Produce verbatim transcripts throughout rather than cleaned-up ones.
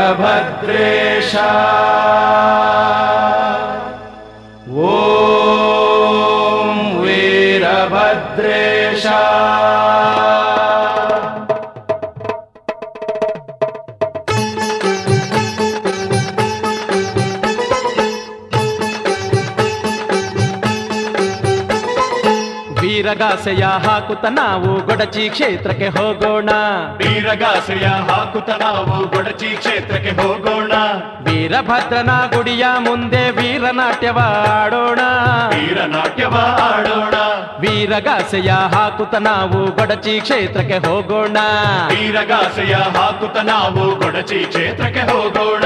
ವೀರಭದ್ರೇಶ ಓಂ ವೀರಭದ್ರೇಶ ವೀರಗಾಸೆಯ ಹಾಕುತ್ತ ನಾವು ಗೊಡಚಿ ಕ್ಷೇತ್ರಕ್ಕೆ ಹೋಗೋಣ. ವೀರಗಾಸೆಯ ಹಾಕುತ್ತ ನಾವು ಗೊಡಚಿ ಕ್ಷೇತ್ರಕ್ಕೆ ಹೋಗೋಣ. ವೀರಭದ್ರನ ಗುಡಿಯ ಮುಂದೆ ವೀರನಾಟ್ಯವ ಆಡೋಣ. ವೀರನಾಟ್ಯವ ಆಡೋಣ. ವೀರಗಾಸೆಯ ಹಾಕುತ್ತ ನಾವು ಗೊಡಚಿ ಕ್ಷೇತ್ರಕ್ಕೆ ಹೋಗೋಣ. ವೀರಗಾಸೆಯ ಹಾಕುತ್ತ ನಾವು ಗೊಡಚಿ ಕ್ಷೇತ್ರಕ್ಕೆ ಹೋಗೋಣ.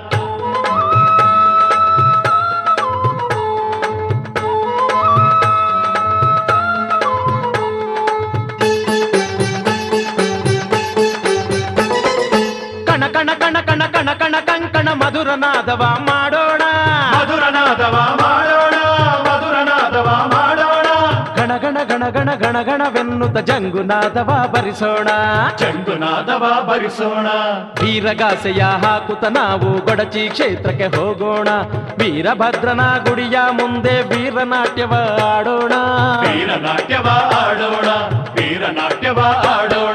ಕಣ ಕಣ ಕಣ ಕಣ ಕಣ ಕಂಕಣ ಮಧುರನಾದವ ಮಾಡೋಣ. ಮಧುರನಾದವ ಮಾಡೋಣ. ಮಧುರನಾದವ ಮಾಡೋಣ. ಗಣ ಗಣ ಗಣ ಗಣ ಗಣ ಗಣವೆನ್ನುತ್ತ ಜಂಗುನಾದವ ಬರಿಸೋಣ. ಜಂಗುನಾದವ ಬರಿಸೋಣ. ವೀರಗಾಸೆಯ ಹಾಕುತ್ತ ನಾವು ಗೊಡಚಿ ಕ್ಷೇತ್ರಕ್ಕೆ ಹೋಗೋಣ. ವೀರಭದ್ರನ ಗುಡಿಯ ಮುಂದೆ ವೀರನಾಟ್ಯವ ಆಡೋಣ. ವೀರನಾಟ್ಯವ ಆಡೋಣ. ವೀರನಾಟ್ಯವ ಆಡೋಣ.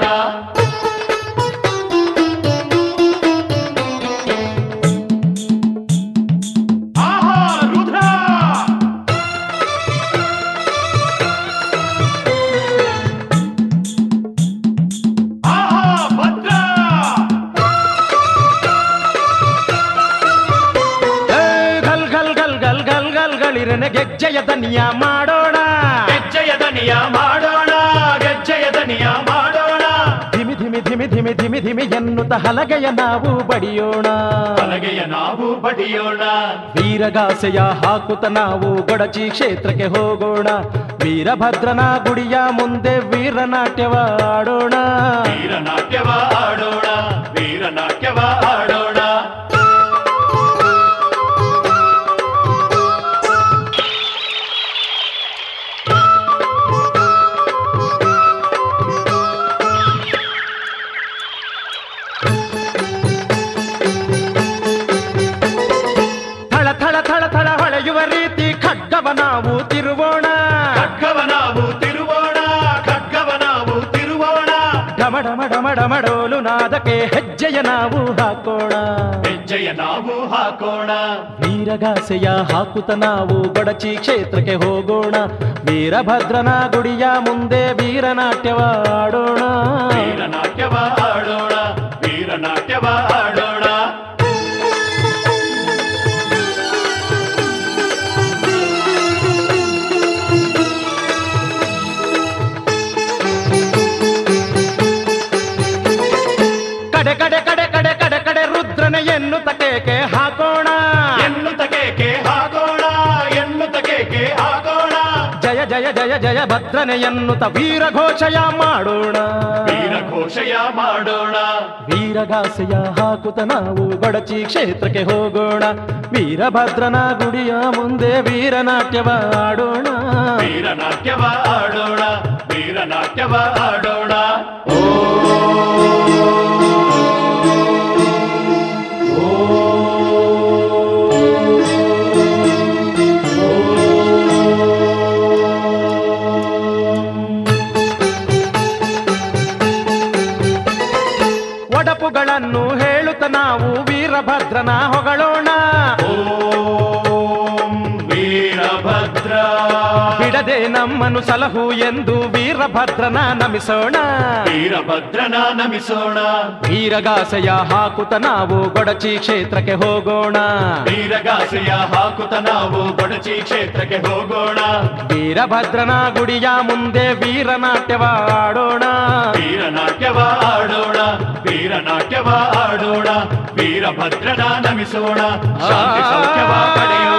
ಗೆಜ್ಜೆಯ ದನಿಯ ಮಾಡೋಣ. ಗೆಜ್ಜೆಯ ದನಿಯ ಮಾಡೋಣ. ಗೆಜ್ಜೆಯ ದನಿಯ ಮಾಡೋಣ. ಧಿಮಿ ಧಿಮಿ ಧಿಮಿ ಧಿಮಿ ಧಿಮಿ ಧಿಮಿ ಎನ್ನುತ್ತ ಹಲಗೆಯ ನಾವು ಬಡಿಯೋಣ. ಹಲಗೆಯ ನಾವು ಬಡಿಯೋಣ. ವೀರಗಾಸೆಯ ಹಾಕುತ್ತ ನಾವು ಗೊಡಚಿ ಕ್ಷೇತ್ರಕ್ಕೆ ಹೋಗೋಣ. ವೀರಭದ್ರನ ಗುಡಿಯ ಮುಂದೆ ವೀರನಾಟ್ಯವ ಆಡೋಣ. ವೀರನಾಟ್ಯವ ಆಡೋಣ. ವೀರನಾಟ್ಯವ ಆಡೋಣ. ಖಡ್ಗವ ನಾವು ತಿರುವೋಣ. ಖಡ್ಗವ ನಾವು ತಿರುವೋಣ. ಖಡ್ಗವ ನಾವು ತಿರುವೋಣ. ಡಮ ಡಮ ಡಮ ಡಮಡೋಲು ನಾದಕ್ಕೆ ಹೆಜ್ಜೆಯ ನಾವು ಹಾಕೋಣ. ಹೆಜ್ಜೆಯ ನಾವು ಹಾಕೋಣ. ವೀರಗಾಸೆಯ ಹಾಕುತ್ತ ನಾವು ಗೊಡಚಿ ಕ್ಷೇತ್ರಕ್ಕೆ ಹೋಗೋಣ. ವೀರಭದ್ರನ ಗುಡಿಯ ಮುಂದೆ ವೀರನಾಟ್ಯವ ಆಡೋಣ. ವೀರನಾಟ್ಯವ ಆಡೋಣ. ವೀರನಾಟ್ಯವ ಆಡೋಣ. ಕಡೆ ಕಡೆ ಕಡೆ ಕಡೆ ಕಡೆ ಕಡೆ ರುದ್ರನ ಎನ್ನುತ್ತ ಕೇಕೆ ಹಾಕೋಣ. ಎನ್ನುತ್ತ ಕೇಕೆ ಹಾಕೋಣ. ಎನ್ನುತ್ತ ಕೇಕೆ ಹಾಕೋಣ. ಜಯ ಜಯ ಜಯ ಜಯ ಭದ್ರನೆ ಎನ್ನುತ್ತ ವೀರಘೋಷಯ ಮಾಡೋಣ. ವೀರಘೋಷಯ ಮಾಡೋಣ. ವೀರಗಾಸೆಯ ಹಾಕುತ್ತ ನಾವು ಗೊಡಚಿ ಕ್ಷೇತ್ರಕ್ಕೆ ಹೋಗೋಣ. ವೀರಭದ್ರನ ಗುಡಿಯ ಮುಂದೆ ವೀರನಾಟ್ಯವ ಆಡೋಣ. ವೀರನಾಟ್ಯವ ಆಡೋಣ. ವೀರನಾಟ್ಯವ ಆಡೋಣ. ಓ ಒಡಪುಗಳನ್ನು ಹೇಳುತ್ತ ನಾವು ವೀರಭದ್ರನ ಹೊಗಳೋಣ. ಓಂ ವೀರಭದ್ರ ಬಿಡದೆ ನಮ್ಮನ್ನು ಸಲಹು ಎಂದು ವೀರಭದ್ರನ ನಮಿಸೋಣ. ವೀರಭದ್ರನ ನಮಿಸೋಣ. ವೀರಗಾಸೆಯ ಹಾಕುತ್ತ ನಾವು ಗೊಡಚಿ ಕ್ಷೇತ್ರಕ್ಕೆ ಹೋಗೋಣ. ವೀರಗಾಸೆಯ ಹಾಕುತ್ತ ನಾವು ಗೊಡಚಿ ಕ್ಷೇತ್ರಕ್ಕೆ ಹೋಗೋಣ. ವೀರಭದ್ರನ ಗುಡಿಯ ಮುಂದೆ ವೀರನಾಟ್ಯವ ಆಡೋಣ. ವೀರನಾಟ್ಯವ ಆಡೋಣ. ವೀರನಾಟ್ಯವ ಆಡೋಣ. ವೀರಭದ್ರನ ನಮಿಸೋಣ. ಶಾಂತಿ ಸೌಖ್ಯವ ಪಡೆಯೋಣ.